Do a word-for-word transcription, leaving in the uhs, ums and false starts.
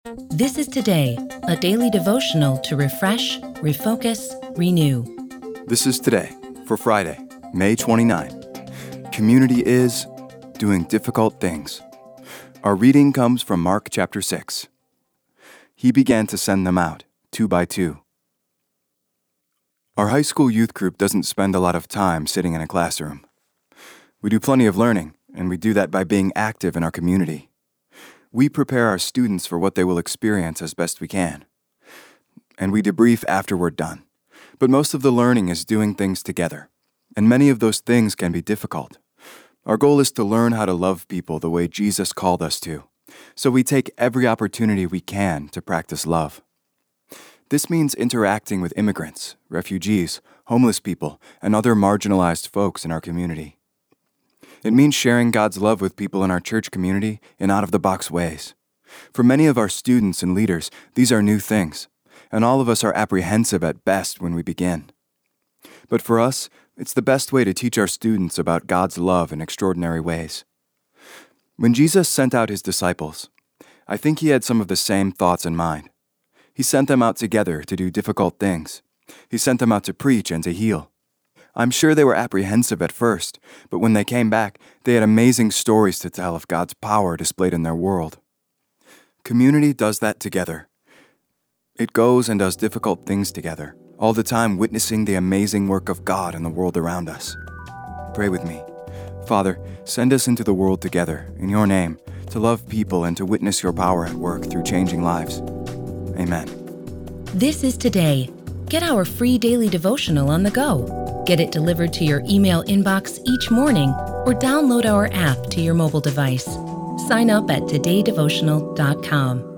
This is Today, a daily devotional to refresh, refocus, renew. This is Today for Friday, May twenty-ninth. Community is doing difficult things. Our reading comes from Mark chapter six. He began to send them out, two by two. Our high school youth group doesn't spend a lot of time sitting in a classroom. We do plenty of learning, and we do that by being active in our community. We prepare our students for what they will experience as best we can. And we debrief after we're done. But most of the learning is doing things together, and many of those things can be difficult. Our goal is to learn how to love people the way Jesus called us to, so we take every opportunity we can to practice love. This means interacting with immigrants, refugees, homeless people, and other marginalized folks in our community. It means sharing God's love with people in our church community in out-of-the-box ways. For many of our students and leaders, these are new things, and all of us are apprehensive at best when we begin. But for us, it's the best way to teach our students about God's love in extraordinary ways. When Jesus sent out his disciples, I think he had some of the same thoughts in mind. He sent them out together to do difficult things. He sent them out to preach and to heal. I'm sure they were apprehensive at first, but when they came back, they had amazing stories to tell of God's power displayed in their world. Community does that together. It goes and does difficult things together, all the time witnessing the amazing work of God in the world around us. Pray with me. Father, send us into the world together, in your name, to love people and to witness your power at work through changing lives. Amen. This is Today. Get our free daily devotional on the go. Get it delivered to your email inbox each morning or download our app to your mobile device. Sign up at today devotional dot com.